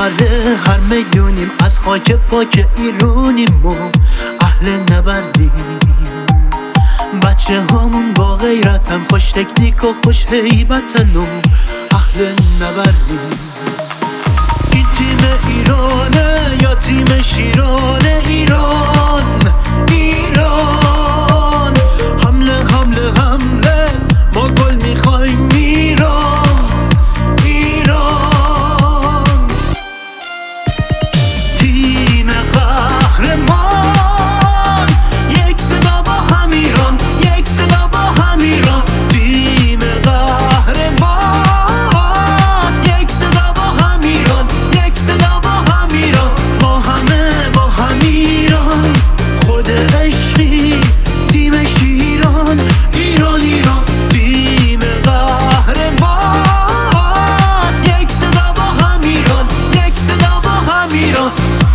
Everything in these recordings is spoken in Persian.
نبرده هر میلیونیم، از خاک پاک ایرونیم و اهل نبردیم. بچه هامون با غیرتن، خوش تکنیک و خوش هیبتن و اهل نبردیم. این تیم ایرانه یا تیم شیرانه؟ ایران ایران، حمله حمله حمله، ما گل میخوایم ایران ایران. تیم قهرمان، یک صدا با هم ایران، یک صدا با هم ایران. تیم قهرمان، یک صدا با هم ایران، یک صدا با هم ایران. ما همه با هم ایران، خود عشقی تیم شیران ایران ایران. تیم قهرمان، یک صدا با هم ایران، یک صدا با هم ایران.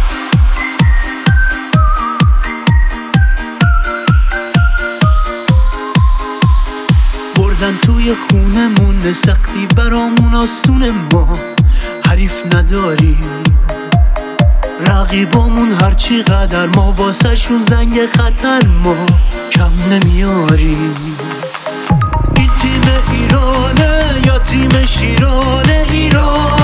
بردن توی خونمون، سختی برامون آسون، ما حریف نداریم. رقیبامون هرچی قدر، ما واسه شون زنگ خطر، ما کم نمیاریم. این تیم ایرانه یا تیم شیرانه؟ ایران